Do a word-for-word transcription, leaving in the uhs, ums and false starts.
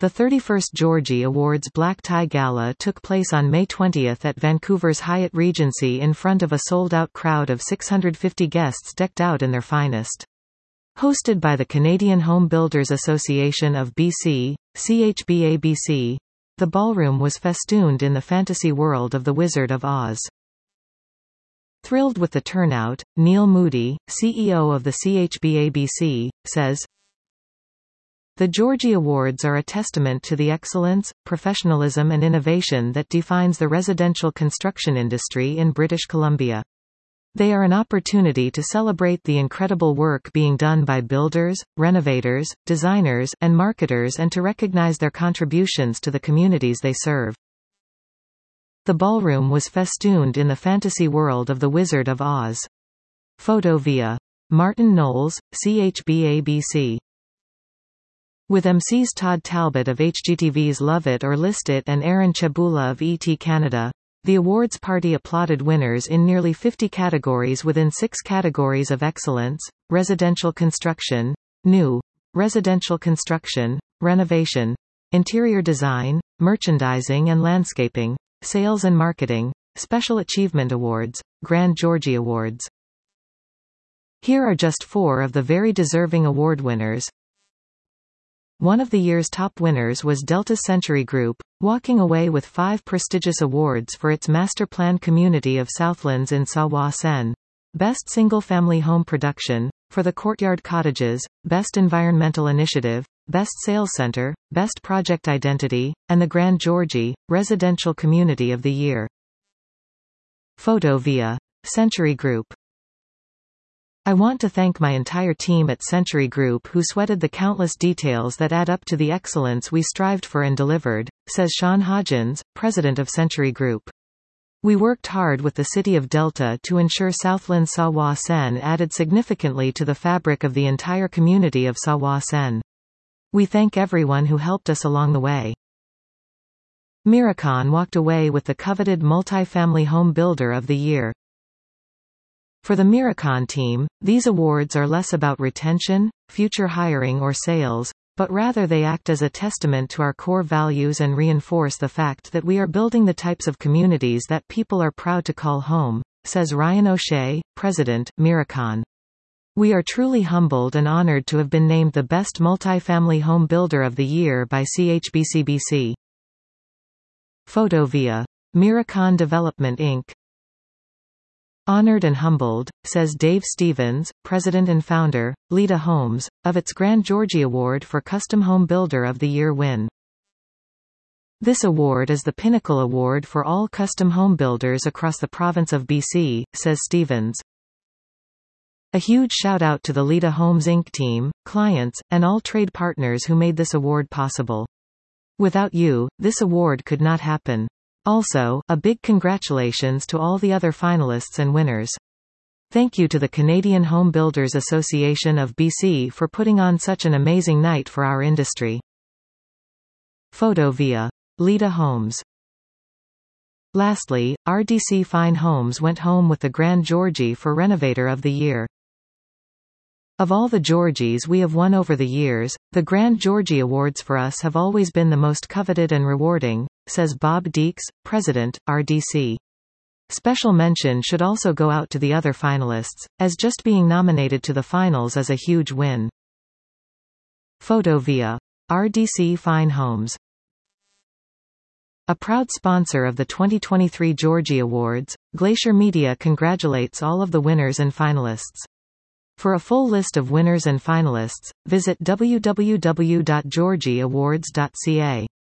The thirty-first Georgie Awards Black Tie Gala took place on May twentieth at Vancouver's Hyatt Regency in front of a sold-out crowd of six hundred fifty guests decked out in their finest. Hosted by the Canadian Home Builders Association of B C, C H B A B C, the ballroom was festooned in the fantasy world of The Wizard of Oz. Thrilled with the turnout, Neil Moody, C E O of the C H B A B C, says, "The Georgie Awards are a testament to the excellence, professionalism and innovation that defines the residential construction industry in British Columbia. They are an opportunity to celebrate the incredible work being done by builders, renovators, designers, and marketers and to recognize their contributions to the communities they serve." The ballroom was festooned in the fantasy world of The Wizard of Oz. Photo via Martin Knowles, C H B A B C. With M Cs Todd Talbot of H G T V's Love It or List It and Aaron Cebula of E T Canada, the awards party applauded winners in nearly fifty categories within six categories of excellence: residential construction, new, residential construction, renovation, interior design, merchandising and landscaping, sales and marketing, special achievement awards, Grand Georgie Awards. Here are just four of the very deserving award winners. One of the year's top winners was Delta Century Group, walking away with five prestigious awards for its master plan community of Southlands in Sa-Wa-Sen. Best Single-Family Home Production, for the Courtyard Cottages, Best Environmental Initiative, Best Sales Center, Best Project Identity, and the Grand Georgie, Residential Community of the Year. Photo via Century Group. "I want to thank my entire team at Century Group who sweated the countless details that add up to the excellence we strived for and delivered," says Sean Hodgins, president of Century Group. "We worked hard with the City of Delta to ensure Southland Sa-Wa-Sen added significantly to the fabric of the entire community of Sa-Wa-Sen. We thank everyone who helped us along the way." Miracon walked away with the coveted Multi-Family Home Builder of the Year. For the Miracon team, these awards are less about retention, future hiring or sales, but rather they act as a testament to our core values and reinforce the fact that we are building the types of communities that people are proud to call home, says Ryan O'Shea, president, Miracon. "We are truly humbled and honored to have been named the Best Multi-Family Home Builder of the Year by C H B C B C. Photo via Miracon Development Incorporated. "Honored and humbled," says Dave Stevens, president and founder, Lita Homes, of its Grand Georgie Award for Custom Home Builder of the Year win. "This award is the pinnacle award for all custom home builders across the province of B C, says Stevens. "A huge shout-out to the Lita Homes Incorporated team, clients, and all trade partners who made this award possible. Without you, this award could not happen. Also, a big congratulations to all the other finalists and winners. Thank you to the Canadian Home Builders Association of B C for putting on such an amazing night for our industry." Photo via Lita Homes. Lastly, R D C Fine Homes went home with the Grand Georgie for Renovator of the Year. "Of all the Georgies we have won over the years, the Grand Georgie Awards for us have always been the most coveted and rewarding," says Bob Deeks, president, R D C. Special mention should also go out to the other finalists, as just being nominated to the finals is a huge win. Photo via R D C Fine Homes. A proud sponsor of the twenty twenty-three Georgie Awards, Glacier Media congratulates all of the winners and finalists. For a full list of winners and finalists, visit w w w dot georgie awards dot c a.